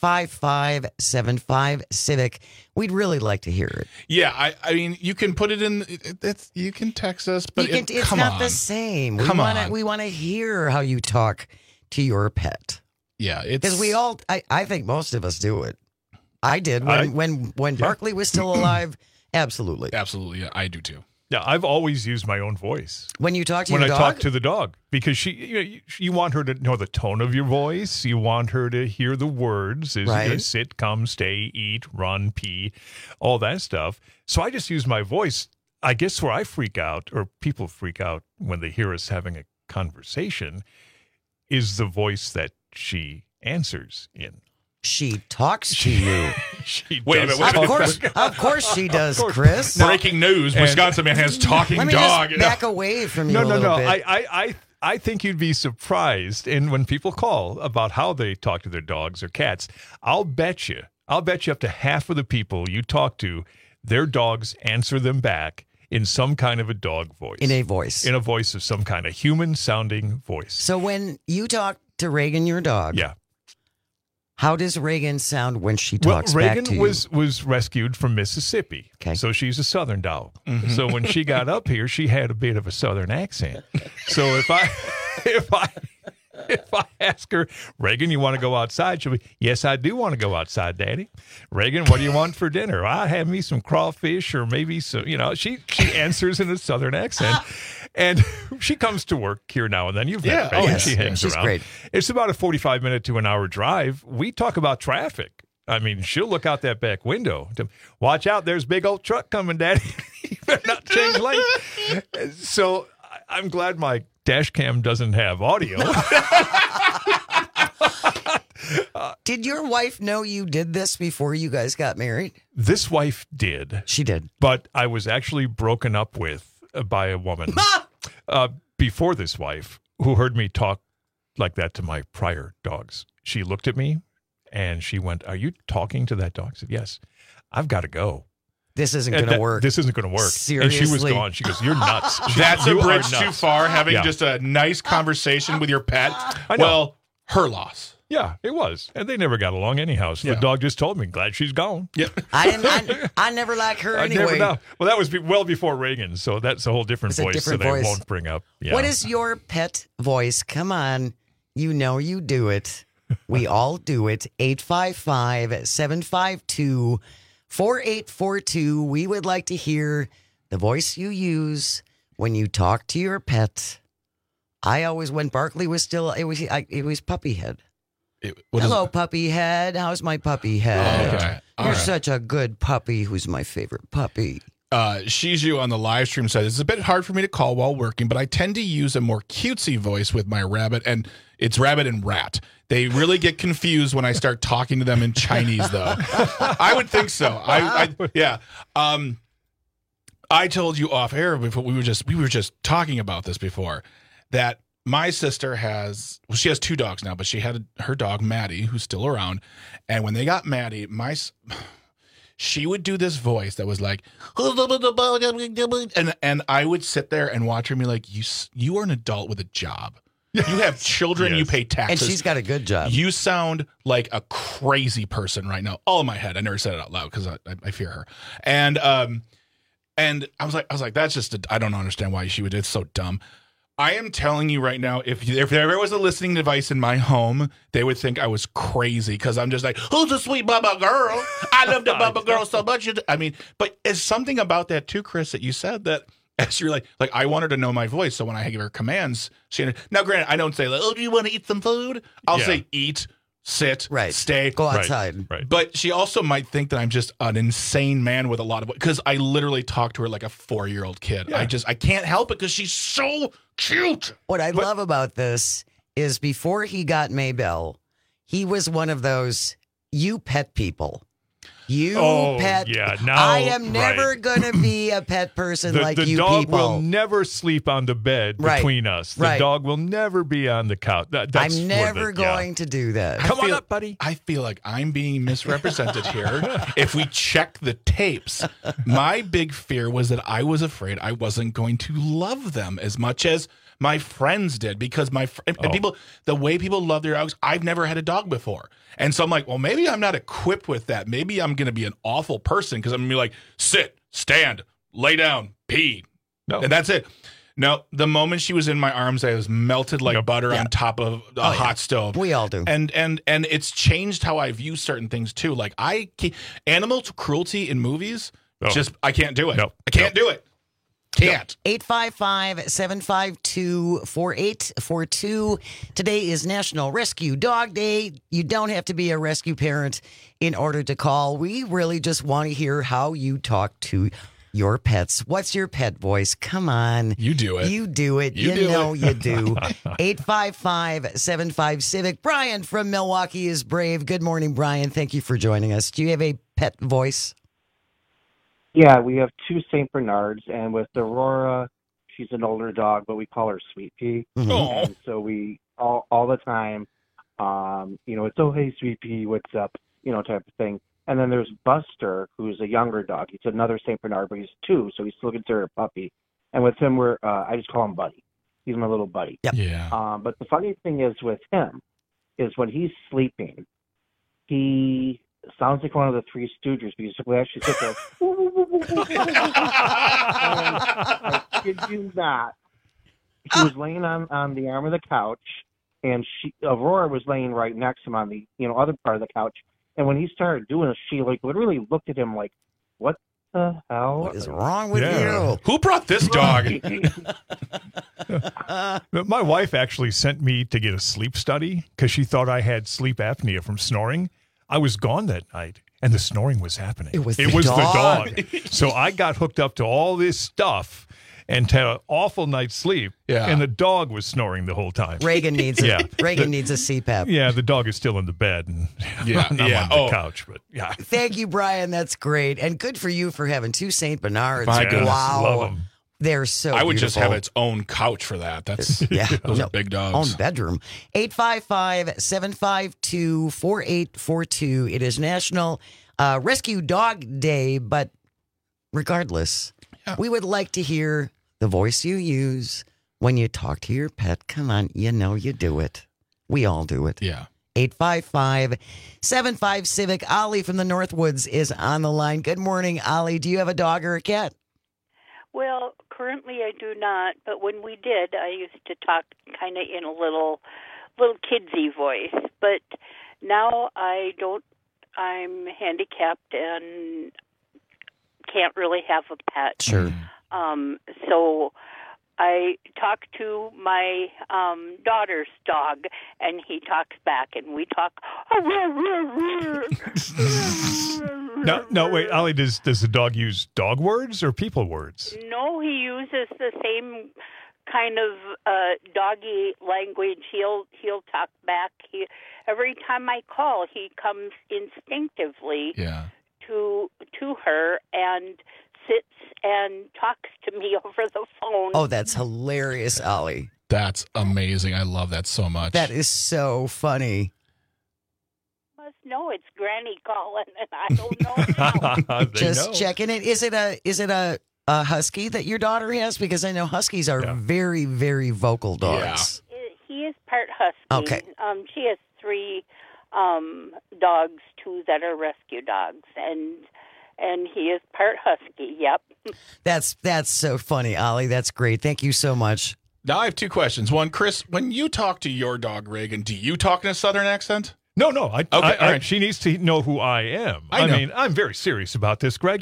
855-75-CIVIC. We'd really like to hear it. Yeah, I mean, you can put it in. You can text us, but It's not the same. Come on. We want to hear how you talk to your pet. Yeah, it's Because we all, I think most of us do it. I did when Barkley was still alive. Absolutely. Absolutely. Yeah, I do too. Yeah, I've always used my own voice. When you talk to your dog? When I talk to the dog. Because you want her to know the tone of your voice. You want her to hear the words. Right. Sit, come, stay, eat, run, pee, all that stuff. So I just use my voice. I guess where I freak out, or people freak out when they hear us having a conversation, is the voice that she answers in. She talks to you. Wait a minute. Of course she does, Chris. Breaking news: Wisconsin man has talking Let me dog. Just back away from you a little bit. I think you'd be surprised. And when people call about how they talk to their dogs or cats, I'll bet you up to half of the people you talk to, their dogs answer them back in some kind of a dog voice. In a voice. In a voice of some kind of human-sounding voice. So when you talk to Reagan, your dog, yeah. How does Reagan sound when she talks back to you? Reagan was rescued from Mississippi, so she's a Southern dog. Mm-hmm. So when she got up here, she had a bit of a Southern accent. So if I If I ask her, Reagan, you want to go outside? She'll be, yes, I do want to go outside, Daddy. Reagan, what do you want for dinner? I have me some crawfish or maybe some, she answers in a Southern accent. And she comes to work here now and then. You've met Reagan. Yes. She hangs She's around. great. It's about a 45-minute to an hour drive. We talk about traffic. I mean, she'll look out that back window. Watch out, there's a big old truck coming, Daddy. You better not change lanes. So I'm glad my dash cam doesn't have audio. Did your wife know you did this before you guys got married? This wife did. She did. But I was actually broken up with by a woman before this wife who heard me talk like that to my prior dogs. She looked at me and she went, "Are you talking to that dog?" I said, "Yes." "I've got to go. This isn't going to work. This isn't going to work." Seriously. And she was gone. She goes, "You're nuts." That's a You are bridge nuts. too far, having Yeah. just a nice conversation with your pet. I know. Well, her loss. Yeah, it was. And they never got along anyhow. So the dog just told me, "Glad she's gone." Yep. I never liked her I anyway. never know. Well, that was well before Reagan, so that's a whole different It's a voice different that I voice. won't bring up. Yeah. What is your pet voice? Come on. You know you do it. We all do it. 855-752-4842. We would like to hear the voice you use when you talk to your pet. I always, when Barkley was still, it was puppy head. Hello, puppy head. How's my puppy head? Oh, okay. All You're right. such a good puppy. Who's my favorite puppy? Shizu on the live stream said, "It's a bit hard for me to call while working, but I tend to use a more cutesy voice with my rabbit, and it's rabbit and rat. They really get confused when I start talking to them in Chinese, though." I would think so. Yeah. I told you off air before we were just talking about this before that my sister she has two dogs now, but she had her dog Maddie, who's still around, and when they got Maddie, she would do this voice that was like, and I would sit there and watch her and be like, you are an adult with a job. You have children, you pay taxes. And she's got a good job. You sound like a crazy person right now. All in my head. I never said it out loud because I fear her. And I was like, that's just, I don't understand why she would. It's so dumb. I am telling you right now, if there was a listening device in my home, they would think I was crazy because I'm just like, who's a sweet Bubba girl? I love the Bubba girl so much. I mean, but it's something about that too, Chris, that you said that as you're like I want her to know my voice. So when I give her commands, now granted, I don't say like, "Oh, do you want to eat some food?" I'll say eat, sit, stay, go outside. Right. But she also might think that I'm just an insane man with a lot of, because I literally talk to her like a 4-year-old kid. Yeah. I can't help it because she's so cute. What I love about this is before he got Maybelle, he was one of those you pet people. Pet. Yeah, now, I am never going to be a pet person like the you dog people. will never sleep on the bed between us. The dog will never be on the couch. That's I'm never going to do that. Come on up, buddy. I feel like I'm being misrepresented here. If we check the tapes, my big fear was that I was afraid I wasn't going to love them as much as my friends did, because people, the way people love their dogs, I've never had a dog before. And so I'm like, well, maybe I'm not equipped with that. Maybe I'm going to be an awful person because I'm going to be like, sit, stand, lay down, pee. No. And that's it. No, the moment she was in my arms, I was melted like butter on top of a hot stove. We all do. And it's changed how I view certain things too. Like animal cruelty in movies, I can't do it. No. I can't do it. Can't. 855-752-4842. Today is National Rescue Dog Day. You don't have to be a rescue parent in order to call. We really just want to hear how you talk to your pets. What's your pet voice? Come on. You do it. You do it. You know you do. 855-75-CIVIC. Brian from Milwaukee is brave. Good morning, Brian. Thank you for joining us. Do you have a pet voice? Yeah, we have 2 St. Bernards, and with Aurora, she's an older dog, but we call her Sweet Pea. Mm-hmm. And so we, all the time, it's, oh, hey, Sweet Pea, what's up, type of thing. And then there's Buster, who's a younger dog. He's another St. Bernard, but he's 2, so he's still considered a puppy. And with him, I just call him Buddy. He's my little buddy. Yep. Yeah. But the funny thing is with him is when he's sleeping, he sounds like one of the Three Stooges because we actually sit there. And I kid you not, he was laying on the arm of the couch, and Aurora was laying right next to him on the other part of the couch. And when he started doing it, she like literally looked at him like, "What the hell? What is wrong with you? Who brought this dog?" My wife actually sent me to get a sleep study because she thought I had sleep apnea from snoring. I was gone that night, and the snoring was happening. It was the dog. So I got hooked up to all this stuff and had an awful night's sleep, and the dog was snoring the whole time. Reagan needs Reagan needs a CPAP. Yeah, the dog is still in the bed, and I'm on the couch. But yeah, thank you, Brian. That's great, and good for you for having 2 Saint Bernards. My goodness. Wow, love them. They're so I would beautiful. just have its own couch for that. That's those are big dogs. Own bedroom. 855-752-4842. It is National Rescue Dog Day, but regardless, we would like to hear the voice you use when you talk to your pet. Come on, you know you do it. We all do it. Yeah. 855-75-CIVIC. Ollie from the Northwoods is on the line. Good morning, Ollie. Do you have a dog or a cat? Well, currently I do not, but when we did, I used to talk kind of in a little kidsy voice. But now I don't. I'm handicapped and can't really have a pet. Sure. So I talk to my daughter's dog, and he talks back, and we talk. No, wait, Ollie, does the dog use dog words or people words? No, he uses the same kind of doggy language. He'll talk back. Every time I call, he comes instinctively to her and sits and talks to me over the phone. Oh, that's hilarious, Ollie. That's amazing. I love that so much. That is so funny. No, it's Granny calling, and I don't know. Just checking it. Is it a husky that your daughter has? Because I know huskies are very, very vocal dogs. He is part husky. Okay. She has 3 dogs, 2 that are rescue dogs, and he is part husky. Yep. That's so funny, Ollie. That's great. Thank you so much. Now I have 2 questions. One, Chris, when you talk to your dog Reagan, do you talk in a Southern accent? No. All right. She needs to know who I am. I know. mean, I'm very serious about this, Greg.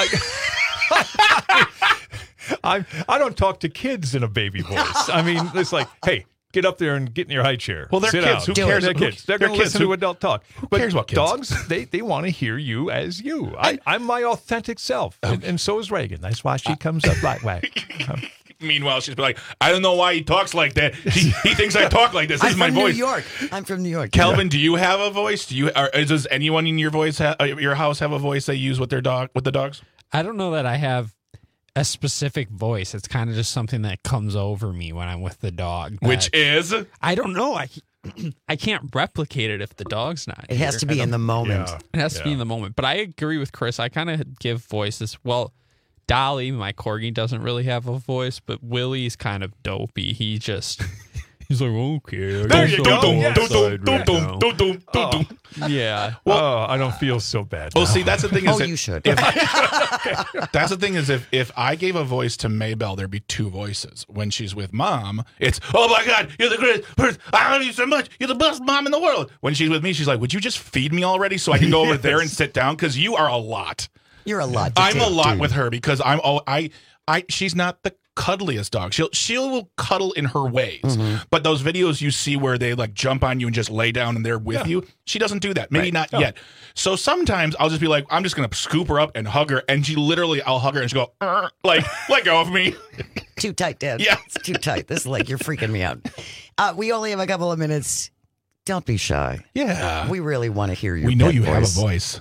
I don't talk to kids in a baby voice. I mean, it's like, hey, get up there and get in your high chair. Well, they're Sit kids. down. Who cares? They're kids. They're going to listen to adult talk. Who cares what kids? Dogs, they want to hear you as you. I'm my authentic self, and so is Reagan. That's why she comes up like that. Meanwhile, she's like, I don't know why he talks like that. He thinks I talk like this. This is my voice. I'm from New York. Kelvin, do you have a voice? Does anyone in your your house have a voice they use with their dog, with the dogs? I don't know that I have a specific voice. It's kind of just something that comes over me when I'm with the dog. Which is? I don't know. I can't replicate it if the dog's not. It has to be in the moment. It has to be in the moment. But I agree with Chris. I kind of give voices. Well, Dolly, my corgi, doesn't really have a voice, but Willie's kind of dopey. He's like, okay. There you go. Yeah. Well, I don't feel so bad. Well, see, that's the thing. Is you should. That's the thing is if I gave a voice to Maybelle, there'd be 2 voices. When she's with Mom, it's, oh my God, you're the greatest person. I love you so much. You're the best mom in the world. When she's with me, she's like, would you just feed me already so I can go over there and sit down? Because you are a lot. You're a lot. I'm a lot with her because she's not the cuddliest dog. She will cuddle in her ways. Mm-hmm. But those videos you see where they like jump on you and just lay down and they're with you, she doesn't do that. Maybe not yet. So sometimes I'll just be like, I'm just going to scoop her up and hug her. And I'll hug her and she'll go, like, let go of me. Too tight, Dad. Yeah. It's too tight. This is like, you're freaking me out. We only have a couple of minutes. Don't be shy. Yeah. We really want to hear your We know you voice. have a voice.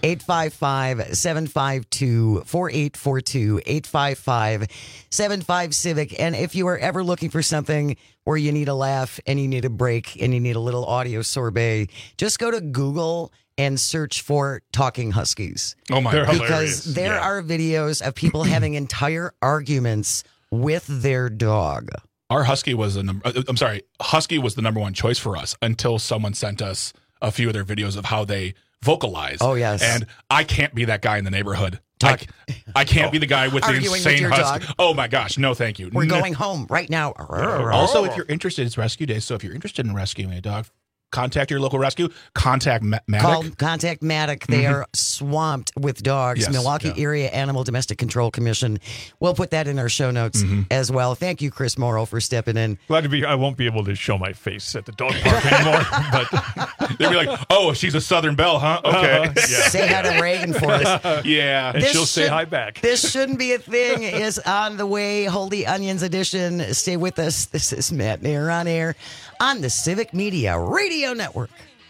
855-752-4842, 855-75-CIVIC. And if you are ever looking for something where you need a laugh and you need a break and you need a little audio sorbet, just go to Google and search for Talking Huskies. Oh, my God. Because there are videos of people having entire arguments with their dog. Our husky was husky was the number 1 choice for us until someone sent us a few of their videos of how they vocalize. Oh, yes. And I can't be that guy in the neighborhood. I can't be the guy with the insane husky. Oh my gosh, no, thank you. We're going home right now. Also, if you're interested, it's Rescue Day. So if you're interested in rescuing a dog, contact your local rescue. Contact Matic. Contact Matic. They are swamped with dogs. Yes, Milwaukee Area Animal Domestic Control Commission. We'll put that in our show notes as well. Thank you, Chris Morrow, for stepping in. Glad to be. I won't be able to show my face at the dog park anymore. But they'll be like, "Oh, she's a Southern Belle, huh? Okay." Say hi to Reagan for us. Yeah, and she'll say hi back. This shouldn't be a thing. Is on the way. Holy Onions edition. Stay with us. This is Matt Mayer on air on the Civic Media Radio Network.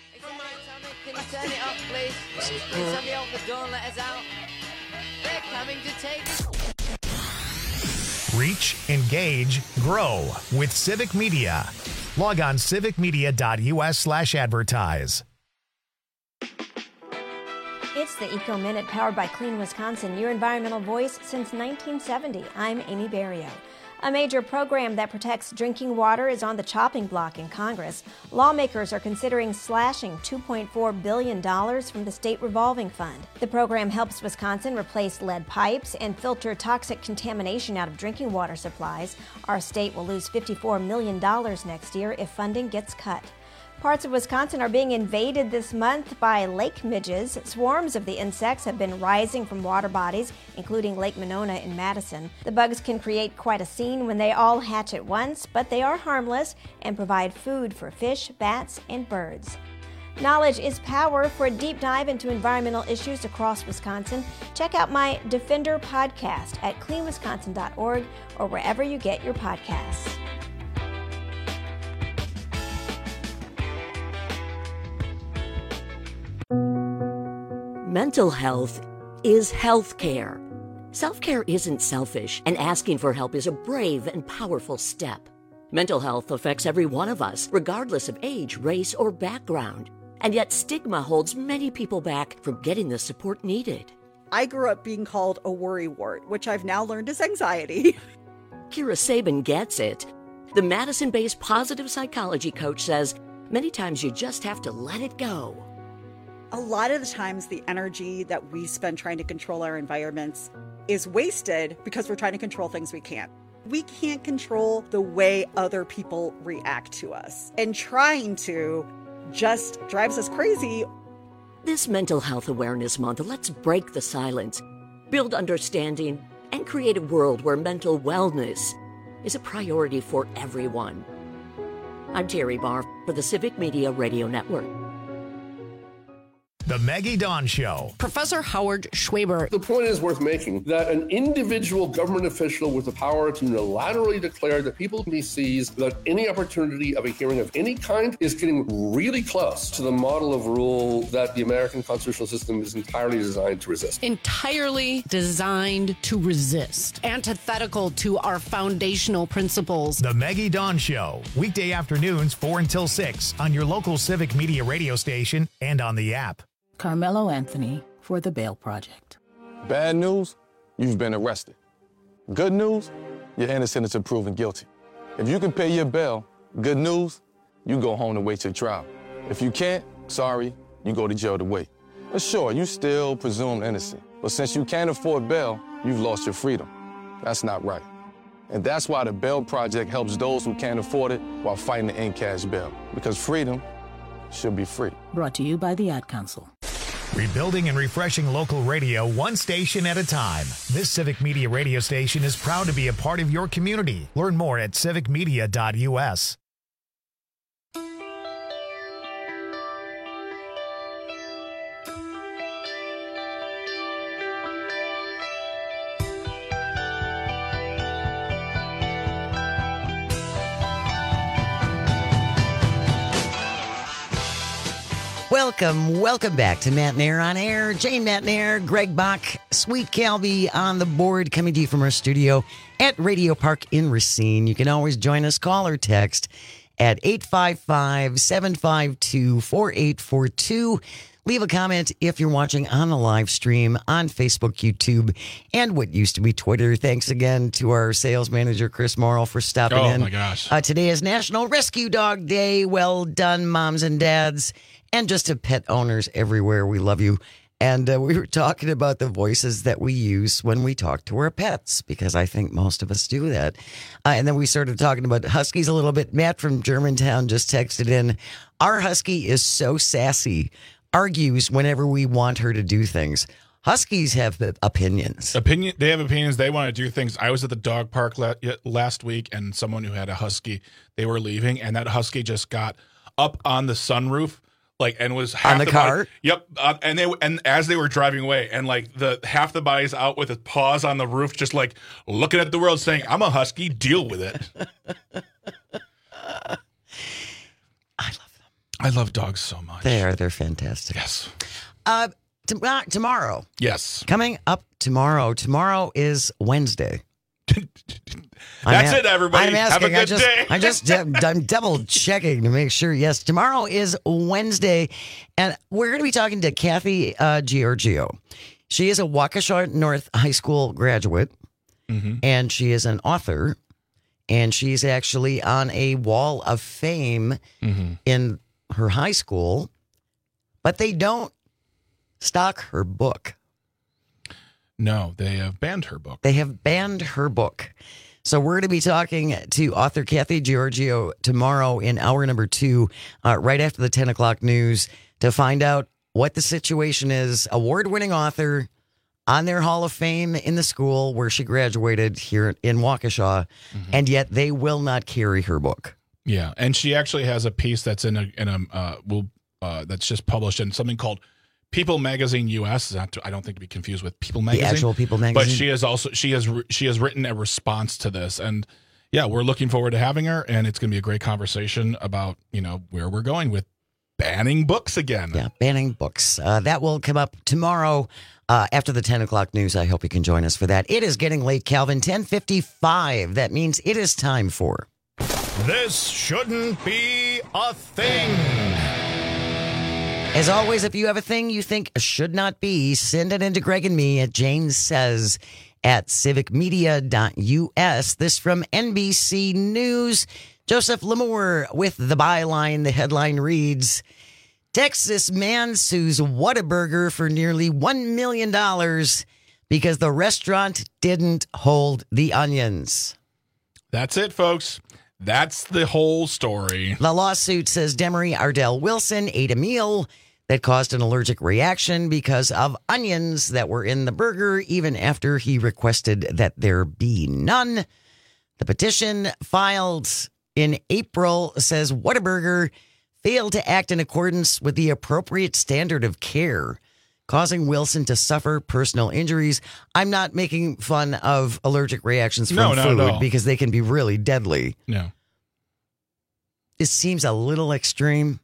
Reach, engage, grow with Civic Media. Log on civicmedia.us/advertise. It's the Eco Minute powered by Clean Wisconsin, your environmental voice since 1970. I'm Amy Barrio. A major program that protects drinking water is on the chopping block in Congress. Lawmakers are considering slashing $2.4 billion from the state revolving fund. The program helps Wisconsin replace lead pipes and filter toxic contamination out of drinking water supplies. Our state will lose $54 million next year if funding gets cut. Parts of Wisconsin are being invaded this month by lake midges. Swarms of the insects have been rising from water bodies, including Lake Monona in Madison. The bugs can create quite a scene when they all hatch at once, but they are harmless and provide food for fish, bats, and birds. Knowledge is power. For a deep dive into environmental issues across Wisconsin, check out my Defender podcast at cleanwisconsin.org or wherever you get your podcasts. Mental health is health care. Self-care isn't selfish, and asking for help is a brave and powerful step. Mental health affects every one of us, regardless of age, race, or background. And yet stigma holds many people back from getting the support needed. I grew up being called a worrywart, which I've now learned is anxiety. Kira Sabin gets it. The Madison-based positive psychology coach says many times you just have to let it go. A lot of the times the energy that we spend trying to control our environments is wasted because we're trying to control things we can't. We can't control the way other people react to us. And trying to just drives us crazy. This Mental Health Awareness Month, let's break the silence, build understanding, and create a world where mental wellness is a priority for everyone. I'm Terry Barr for the Civic Media Radio Network. The Maggie Dawn Show. Professor Howard Schwaber. The point is worth making that an individual government official with the power to unilaterally declare that people can be seized without any opportunity of a hearing of any kind is getting really close to the model of rule that the American constitutional system is entirely designed to resist. Entirely designed to resist. Antithetical to our foundational principles. The Maggie Dawn Show. Weekday afternoons 4 until 6 on your local Civic Media radio station and on the app. Carmelo Anthony for the Bail Project. Bad news, you've been arrested. Good news, you're innocent until proven guilty. If you can pay your bail, good news, you go home to wait your trial. If you can't, sorry, you go to jail to wait. But sure, you still presumed innocent. But since you can't afford bail, you've lost your freedom. That's not right. And that's why the Bail Project helps those who can't afford it while fighting to end cash bail. Because freedom should be free. Brought to you by the Ad Council. Rebuilding and refreshing local radio one station at a time. This Civic Media radio station is proud to be a part of your community. Learn more at civicmedia.us. Welcome back to Matt Nair on Air. Jane Matt Nair, Greg Bach, Sweet Calby on the board, coming to you from our studio at Radio Park in Racine. You can always join us, call or text at 855-752-4842. Leave a comment if you're watching on the live stream on Facebook, YouTube, and what used to be Twitter. Thanks again to our sales manager, Chris Morrill, for stopping in. Oh, my gosh. Today is National Rescue Dog Day. Well done, moms and dads, and just to pet owners everywhere. We love you And we were talking about the voices that we use when we talk to our pets, because I think most of us do that. And then we started talking about huskies a little bit. Matt from Germantown just texted in, our husky is so sassy, argues whenever we want her to do things. Huskies have opinions. They have opinions. They want to do things. I was at the dog park last week, and someone who had a husky, they were leaving, and that husky just got up on the sunroof, and was half on the car. Yep, and as they were driving away, and the half the body's out with his paws on the roof, just looking at the world, saying, "I'm a husky. Deal with it." I love them. I love dogs so much. They're fantastic. Yes. Tomorrow. Yes. Coming up tomorrow. Tomorrow is Wednesday. That's it, everybody. I'm asking. Have a good day. I'm double checking to make sure. Yes, tomorrow is Wednesday, and we're going to be talking to Kathy Giorgio. She is a Waukesha North High School graduate, and she is an author, and she's actually on a wall of fame in her high school, but they don't stock her book. No, they have banned her book. They have banned her book. So we're going to be talking to author Kathy Giorgio tomorrow in hour number 2, right after the 10 o'clock news, to find out what the situation is. Award-winning author on their Hall of Fame in the school where she graduated here in Waukesha, and yet they will not carry her book. Yeah, and she actually has a piece that's that's just published in something called People Magazine US. I don't think to be confused with People Magazine, the actual People Magazine. But she has written a response to this, and yeah, we're looking forward to having her, and it's going to be a great conversation about where we're going with banning books again. Yeah, banning books. That will come up tomorrow after the 10 o'clock news. I hope you can join us for that. It is getting late, Calvin. 10:55. That means it is time for This Shouldn't Be a Thing. As always, if you have a thing you think should not be, send it in to Greg and me at janesays@civicmedia.us. This from NBC News. Joseph Lamore with the byline. The headline reads, Texas man sues Whataburger for nearly $1 million because the restaurant didn't hold the onions. That's it, folks. That's the whole story. The lawsuit says Demery Ardell Wilson ate a meal that caused an allergic reaction because of onions that were in the burger, even after he requested that there be none. The petition filed in April says Whataburger failed to act in accordance with the appropriate standard of care, causing Wilson to suffer personal injuries. I'm not making fun of allergic reactions from food because they can be really deadly. No. This seems a little extreme.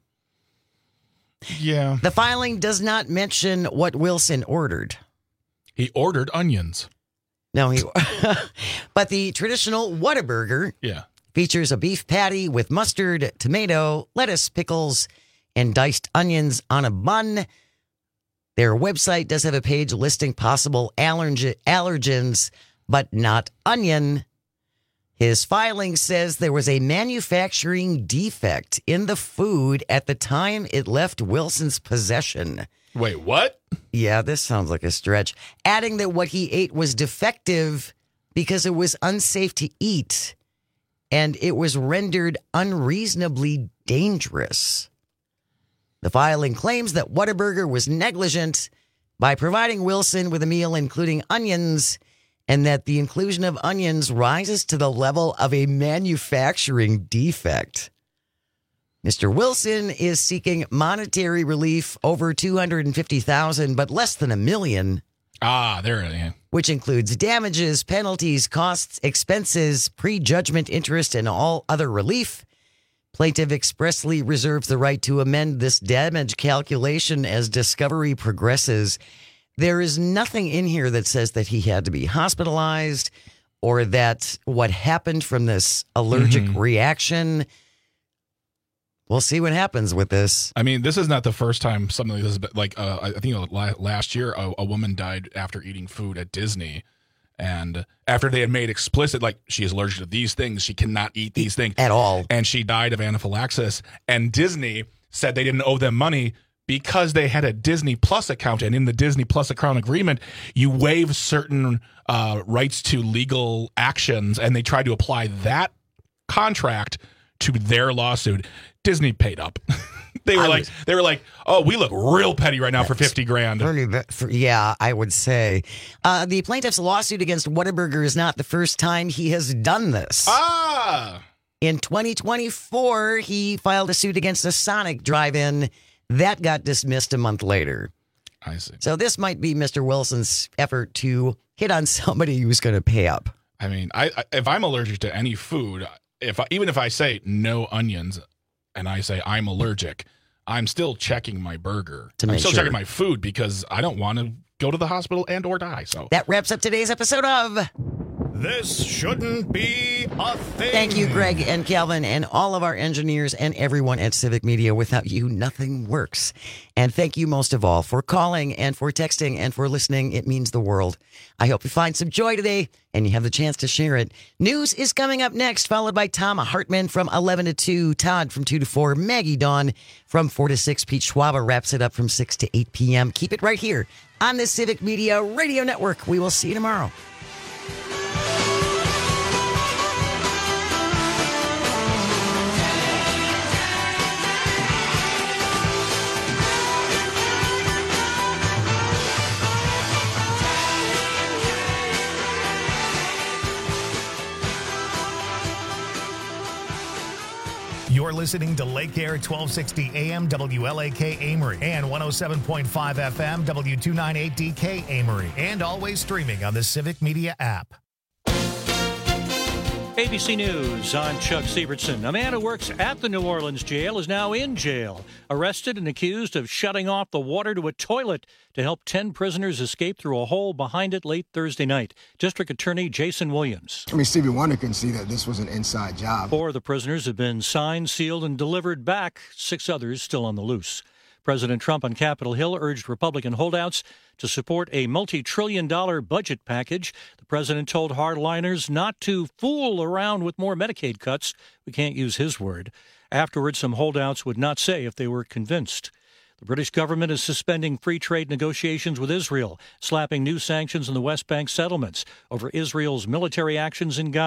Yeah. The filing does not mention what Wilson ordered. He ordered onions. No, but the traditional Whataburger features a beef patty with mustard, tomato, lettuce, pickles, and diced onions on a bun. Their website does have a page listing possible allergens, but not onion. His filing says there was a manufacturing defect in the food at the time it left Wilson's possession. Wait, what? Yeah, this sounds like a stretch. Adding that what he ate was defective because it was unsafe to eat and it was rendered unreasonably dangerous. The filing claims that Whataburger was negligent by providing Wilson with a meal including onions, and that the inclusion of onions rises to the level of a manufacturing defect. Mr. Wilson is seeking monetary relief over $250,000, but less than $1 million. There it is. Which includes damages, penalties, costs, expenses, prejudgment interest, and all other relief. Plaintiff expressly reserves the right to amend this damage calculation as discovery progresses. There is nothing in here that says that he had to be hospitalized or that what happened from this allergic reaction. We'll see what happens with this. I mean, this is not the first time something like this has been, I think last year a woman died after eating food at Disney. And after they had made explicit, she is allergic to these things, she cannot eat these things at all. And she died of anaphylaxis. And Disney said they didn't owe them money because they had a Disney Plus account, and in the Disney Plus account agreement, you waive certain rights to legal actions, and they tried to apply that contract to their lawsuit. Disney paid up. They were like, oh, we look real petty right now for $50,000. Yeah, I would say. The plaintiff's lawsuit against Whataburger is not the first time he has done this. In 2024, he filed a suit against a Sonic drive-in. That got dismissed a month later. I see. So this might be Mr. Wilson's effort to hit on somebody who's going to pay up. I mean, if I'm allergic to any food, even if I say no onions and I say I'm allergic, I'm still checking my burger. I'm still checking my food because I don't want to go to the hospital and or die. So that wraps up today's episode of This Shouldn't Be a Thing. Thank you, Greg and Calvin, and all of our engineers and everyone at Civic Media. Without you, nothing works. And thank you most of all for calling and for texting and for listening. It means the world. I hope you find some joy today and you have the chance to share it. News is coming up next, followed by Tom Hartman from 11 to 2, Todd from 2 to 4, Maggie Dawn from 4 to 6. Pete Schwaba wraps it up from 6 to 8 p.m. Keep it right here on the Civic Media Radio Network. We will see you tomorrow. You're listening to Lake Air 1260 AM WLAK Amory and 107.5 FM W298DK Amory, and always streaming on the Civic Media app. ABC News, I'm Chuck Sievertson. A man who works at the New Orleans jail is now in jail, arrested and accused of shutting off the water to a toilet to help 10 prisoners escape through a hole behind it late Thursday night. District Attorney Jason Williams. I mean, Stevie Wonder can see that this was an inside job. 4 of the prisoners have been signed, sealed, and delivered back. 6 others still on the loose. President Trump on Capitol Hill urged Republican holdouts to support a multi-trillion-dollar budget package. The president told hardliners not to fool around with more Medicaid cuts. We can't use his word. Afterwards, some holdouts would not say if they were convinced. The British government is suspending free trade negotiations with Israel, slapping new sanctions on the West Bank settlements over Israel's military actions in Gaza.